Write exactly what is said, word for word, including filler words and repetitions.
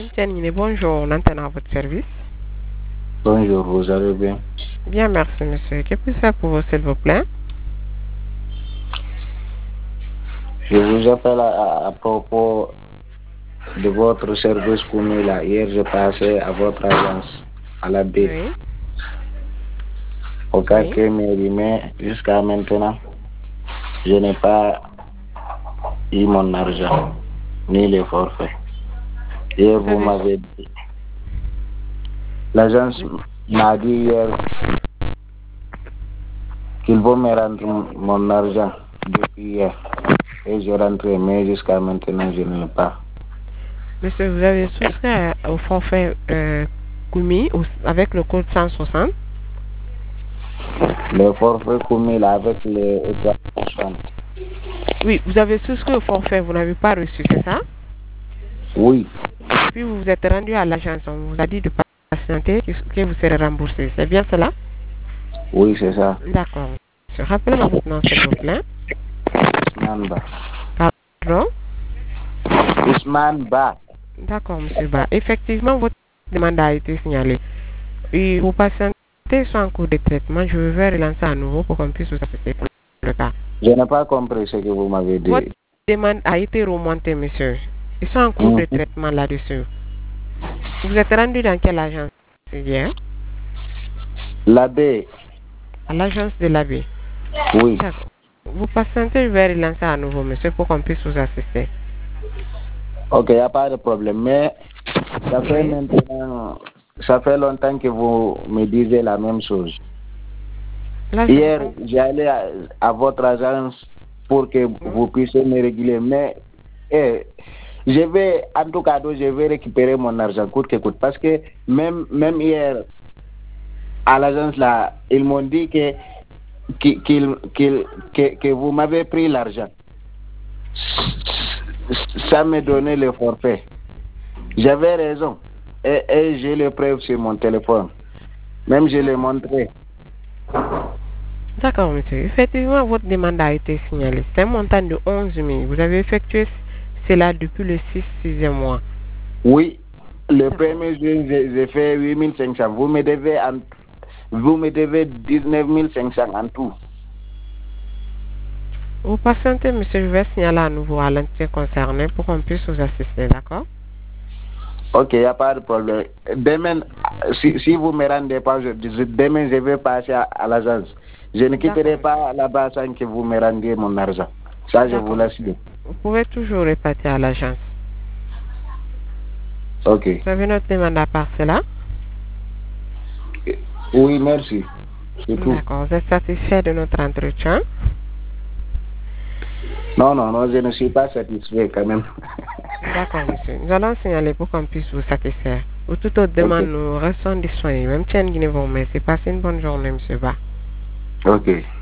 Tianine, bonjour, maintenant à votre service. Bonjour, vous allez bien? Bien, merci monsieur. Que puis-je faire pour vous, s'il vous plaît? Je vous appelle à, à- à propos de votre service commis là. Hier, j'ai passé à votre agence, à la B, Oui, au oui. quartier mairie, mais jusqu'à maintenant, je n'ai pas eu mon argent, ni les forfaits. Hier, Vous vous avez... m'avez dit, l'agence m'a dit hier qu'il faut me rendre m- mon argent depuis hier. Et j'ai rentré, mais jusqu'à maintenant, je ne l'ai pas. Monsieur, vous avez souscrit à- au forfait euh, Koumi au- avec le code cent soixante. Le forfait commis là avec les étoiles. Oui, vous avez souscrit au forfait, vous n'avez pas reçu, c'est ça? Oui. Puis vous vous êtes rendu à l'agence, on vous a dit de patienter, que que vous serez remboursé. C'est bien cela? Oui, c'est ça. D'accord. Monsieur, rappelez-moi votre nom, s'il vous plaît. Ousmane Ba. Pardon? Ousmane Ba. D'accord, monsieur Ba. Effectivement, votre demande a été signalée. Et vos patients sont en cours de traitement. Je vais relancer à nouveau pour qu'on puisse vous assister pour le cas. Je n'ai pas compris ce que vous m'avez dit. Votre demande a été remontée, monsieur. Ils sont en cours de Mhm. traitement là-dessus. Vous êtes rendu dans quelle agence hier? La B. À l'agence de la vie. Oui. D'accord. Vous patientez, je vais relancer à nouveau, monsieur, pour qu'on puisse vous assister. Ok, il n'y a pas de problème. Mais ça fait Oui. maintenant, ça fait longtemps que vous me disiez la même chose. Là, je vous Hier, comprends. j'ai allé à, à votre agence pour que vous puissiez me réguler. Mais eh, je vais, en tout cas, je vais récupérer mon argent coûte que coûte. Parce que même, même hier, à l'agence là, ils m'ont dit que, qu'il, qu'il, qu'il- que, que vous m'avez pris l'argent. Ça me donnait le forfait. J'avais raison. Et, et j'ai les preuves sur mon téléphone. Même je l'ai montré. D'accord, monsieur. Effectivement, votre demande a été signalée. C'est un montant de onze mille. Vous avez effectué cela depuis le six sixième mois. Oui, le premier jour, j'ai j'ai fait huit mille cinq cents. Vous me devez, en, vous me devez dix-neuf mille cinq cents en tout. Vous patientez, monsieur, je vais signaler à nouveau à l'entité concerné pour qu'on puisse vous assister, d'accord? Ok, il n'y a pas de problème. Demain, si, si vous ne me rendez pas, je, je- demain je vais passer à, à l'agence. Je ne quitterai D'accord, pas là-bas sans que vous me rendiez mon argent. Ça, je vous d'accord, l'assure. monsieur. Vous pouvez toujours répartir à l'agence. Ok. Vous avez notre demande à part cela? Oui, merci. C'est tout. D'accord, vous êtes satisfait de notre entretien? Non, non, non, je ne suis pas satisfait quand même. D'accord, monsieur. Nous allons signaler pour qu'on puisse vous satisfaire. Pour toute autre Ok. demande, nous restons disponibles. Même tiens, Guinée, vous remercie. Passez une bonne journée, monsieur Ba. Ok.